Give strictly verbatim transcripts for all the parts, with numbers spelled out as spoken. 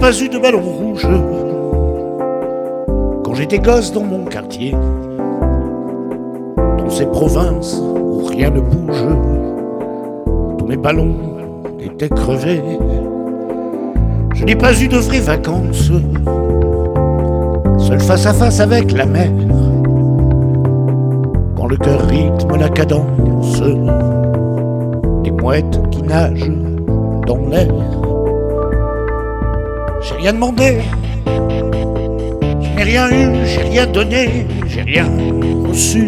pas eu de ballon rouge quand j'étais gosse dans mon quartier, dans ces provinces où rien ne bouge. Tous mes ballons étaient crevés. Je n'ai pas eu de vraies vacances, seul face à face avec la mer, quand le cœur rythme la cadence des mouettes qui nagent dans l'air. J'ai rien demandé, je n'ai rien eu, j'ai rien donné, j'ai rien reçu.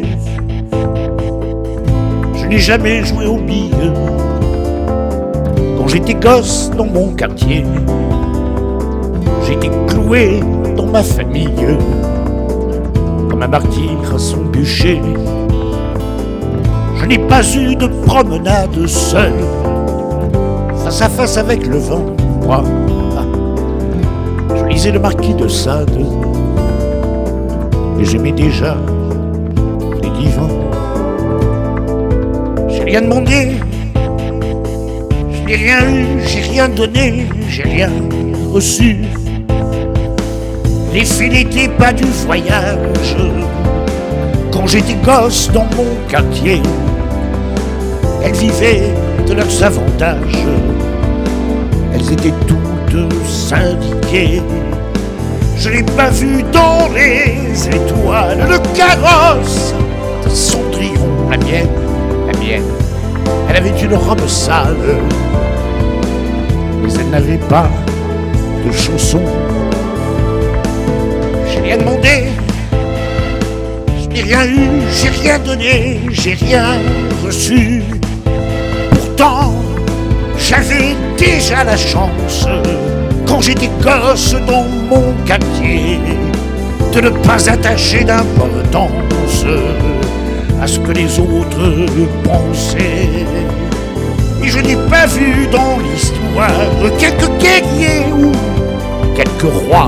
Je n'ai jamais joué aux billes quand j'étais gosse dans mon quartier. J'ai été cloué dans ma famille comme un martyr à son bûcher. Je n'ai pas eu de promenade seul, face à face avec le vent. Moi, je lisais le Marquis de Sade et j'aimais déjà les divans. J'ai rien demandé, je n'ai rien eu, j'ai rien donné, j'ai rien reçu. Les filles n'étaient pas du voyage quand j'étais gosse dans mon quartier. Elles vivaient de leurs avantages, elles étaient toutes syndiquées. Je n'ai pas vu dans les étoiles le carrosse de Cendrillon. La mienne, la mienne, elle avait une robe sale, mais elle n'avait pas de chaussons. J'ai rien demandé, je n'ai rien eu, j'ai rien donné, j'ai rien reçu. Pourtant, j'avais déjà la chance, quand j'étais gosse dans mon quartier, de ne pas attacher d'importance à ce que les autres pensaient. Et je n'ai pas vu dans l'histoire quelques guerriers ou quelques rois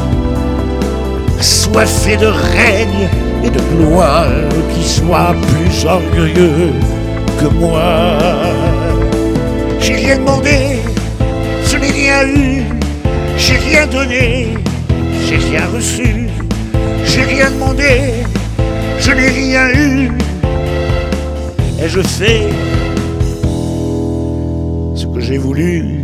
assoiffés de règne et de gloire qui soient plus orgueilleux que moi. J'ai rien demandé, je n'ai rien eu, j'ai rien donné, j'ai rien reçu. J'ai rien demandé, je n'ai rien eu, et je fais ce que j'ai voulu.